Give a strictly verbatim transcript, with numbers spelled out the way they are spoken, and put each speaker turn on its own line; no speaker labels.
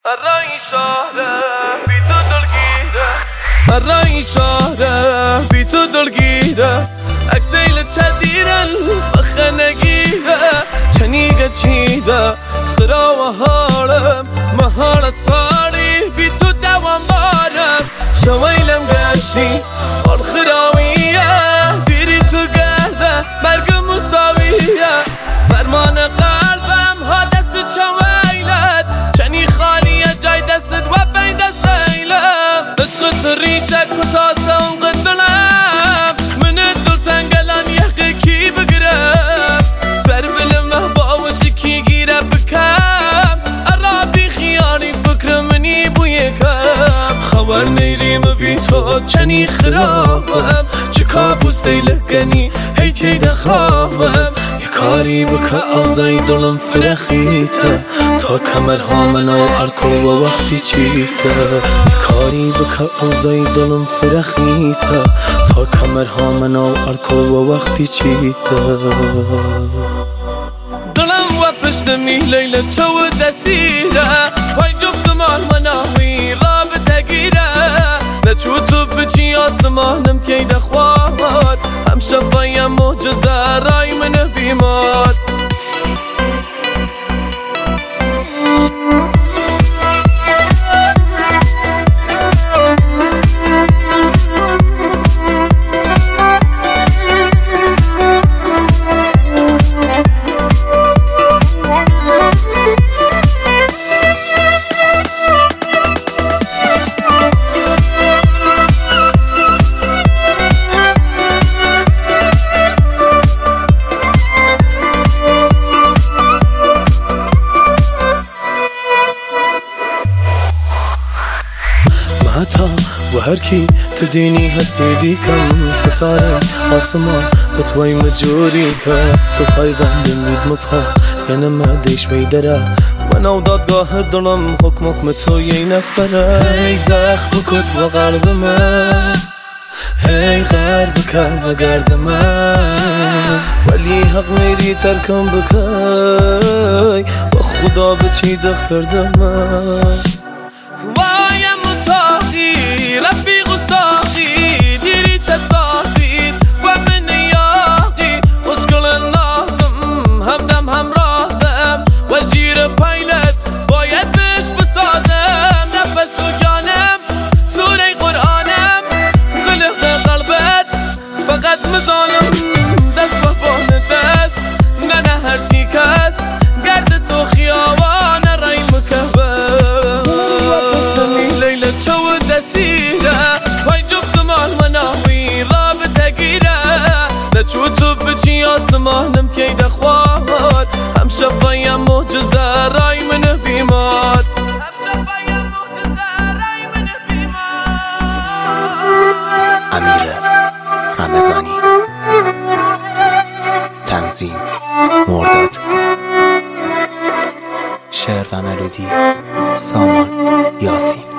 الرأي شهره بی تو دلگیره الرأی شهره بی تو دلگیره اکسیل چدیرن بخه نگیره چنیگه چیده خرا و حالم مهار ساری بی تو دوام بارم شویلم گشتی آل خراویه دیری تو گرده مرگ مساویه فرمان قلبم ها دست چویلت چنی خالیه جای دست و بین دست ایلم عشق تو ریشک و تاسه اون قدلم من دل تنگلان یقه کی بگرم سر بلمه باوشی کی گیره بکم عرابی خیانی فکر منی بوی کم خبر نیریم بی تو چنی خرابم چه کابوسی لگنی هی تیده خوابم کاری بکه آزای دلم فرخیته تا کمرها منو ارکو و وقتی چیته کاری بکه آزای دلم فرخیته تا کمرها منو ارکو و وقتی چیته دلم و پشتمی لیل تو دستیره وای جفت مال مناوی رابطه گیره نچو تو بچی آسمانم تیده خواد هم شفایم معجزه رای من بیمار و هر کی تدینی حسیدی کم ستاره آسمان به توی مجوری که تو پای بند مید مپا یعنی مدیش بیدره و نو دادگاه دلم حکم حکم تو یه نفره هی زخم کت و قلب من هی غرب کن و گرد من ولی حق میری ترکم بکی و خدا به چی دختر من رفیق و ساقی دیری چه ساقی و من یاقی خوشگل نازم همدم همرازم و جیر پیلت باید بهش بسازم نفس و جانم سوره قرآنم قلق قلبت فقط مزانم دست و بان دست نه نه هرچی کس گرد تو خیابان رای مکبه لیل چو دستی وای جفت مال مناوی رابطه گیره نچو تو بچی آسمانم تیده خواد هم شفایم معجزه رای من بیمار
امیر رمضانی تنظیم مرداد شعر و ملودی سامان یاسین